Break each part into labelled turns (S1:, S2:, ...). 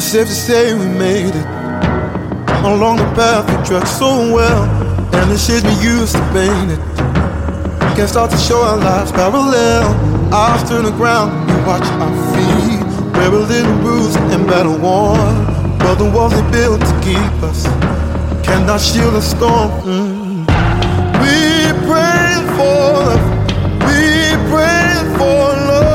S1: safe to say we made it. Along the path we tread so well, and the shades we used to paint it. Can't start to show our lives parallel. Eyes turn the ground, we watch our feet. We're a little bruised and battle worn, but the walls they built to keep us cannot shield the storm. We pray for love, we pray for love.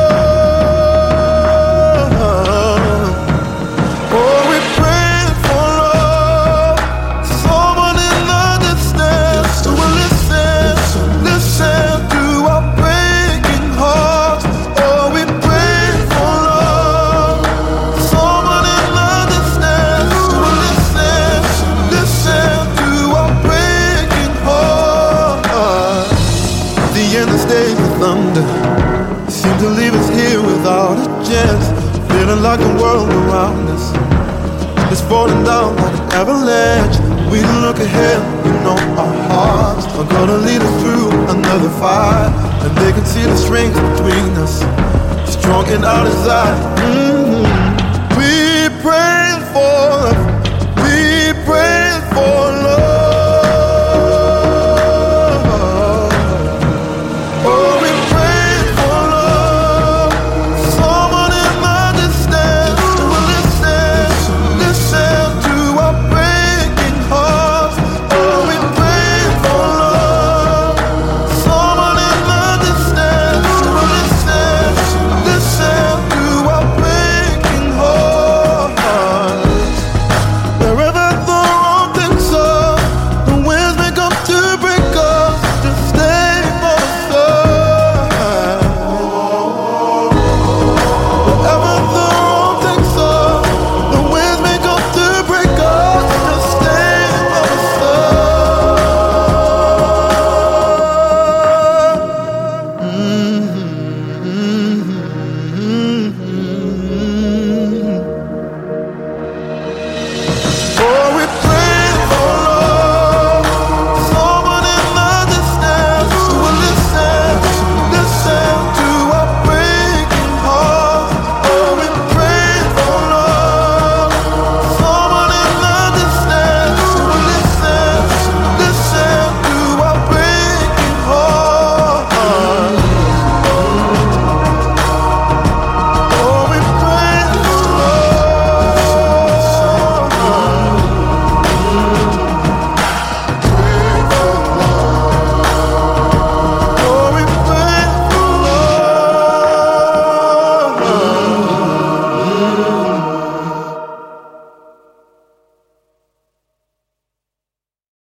S1: Oh, we pray for love. Someone that understands, who will listen to our breaking hearts. Oh, we pray for love. Someone that understands, who will listen to our breaking hearts. The endless days of thunder seem to leave us here without a chance, feeling like the world around us is falling down like an avalanche. We look ahead, we know our hearts are gonna lead us through another fight, and they can see the strength between us, strong in our desire.